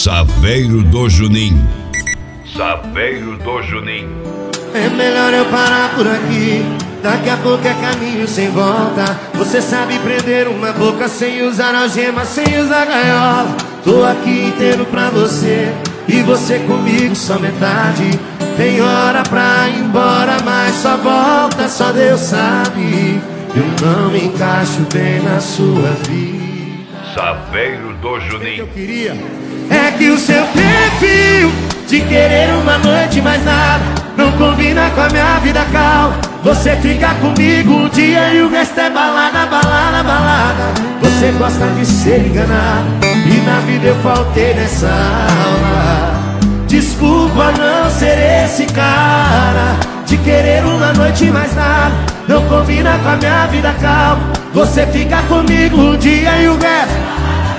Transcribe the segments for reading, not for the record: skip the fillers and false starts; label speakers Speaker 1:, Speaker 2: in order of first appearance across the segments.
Speaker 1: Saveiro do Junim. Saveiro do Junim.
Speaker 2: É melhor eu parar por aqui, daqui a pouco é caminho sem volta. Você sabe prender uma boca sem usar algema, sem usar gaiola. Tô aqui inteiro pra você, e você comigo só metade. Tem hora pra ir embora, mas só volta, só Deus sabe. Eu não me encaixo bem na sua vida.
Speaker 1: Saveiro do Junim.
Speaker 2: Eu queria é que o seu perfil de querer uma noite mais nada não combina com a minha vida calma. Você fica comigo um dia e o resto é balada, balada, balada. Você gosta de ser enganado, e na vida eu faltei nessa aula. Desculpa não ser esse cara de querer uma noite mais nada não combina com a minha vida calma. Você fica comigo um dia e o resto.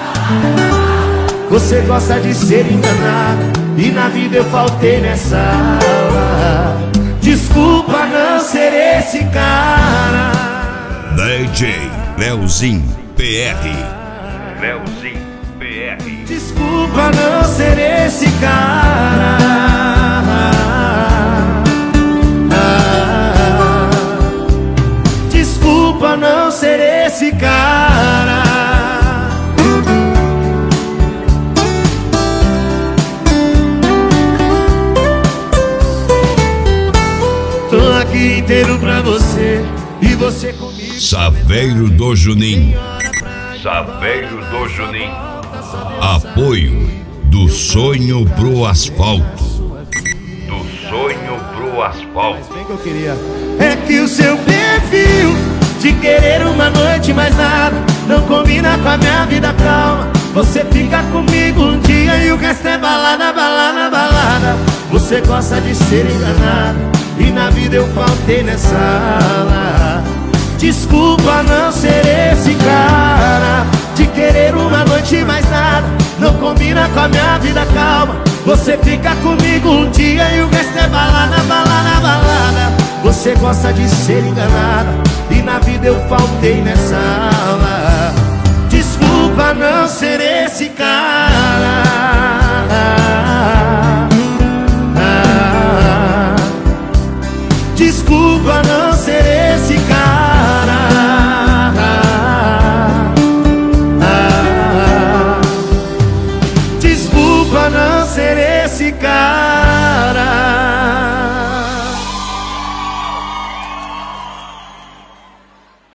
Speaker 2: Você gosta de ser enganado, e na vida eu faltei nessa aula. Desculpa não ser esse cara.
Speaker 1: DJ Leozinho PR. Leozinho PR.
Speaker 2: Desculpa não ser esse cara. Desculpa não ser esse cara. Tô aqui inteiro pra você, e você comigo.
Speaker 1: Saveiro do Junim. Saveiro do Junim. Apoio do sonho pro asfalto. Do sonho pro asfalto.
Speaker 2: Bem que eu queria é que o seu perfil de querer uma noite mais nada não combina com a minha vida calma. Você fica comigo um dia e o resto é balada, balada, balada. Você gosta de ser enganado, e na vida eu faltei nessa aula. Desculpa não ser esse cara de querer uma noite mais nada não combina com a minha vida calma. Você fica comigo um dia e o resto é balada, balada, balada. Você gosta de ser enganada, e na vida eu faltei nessa aula. Desculpa não ser esse cara.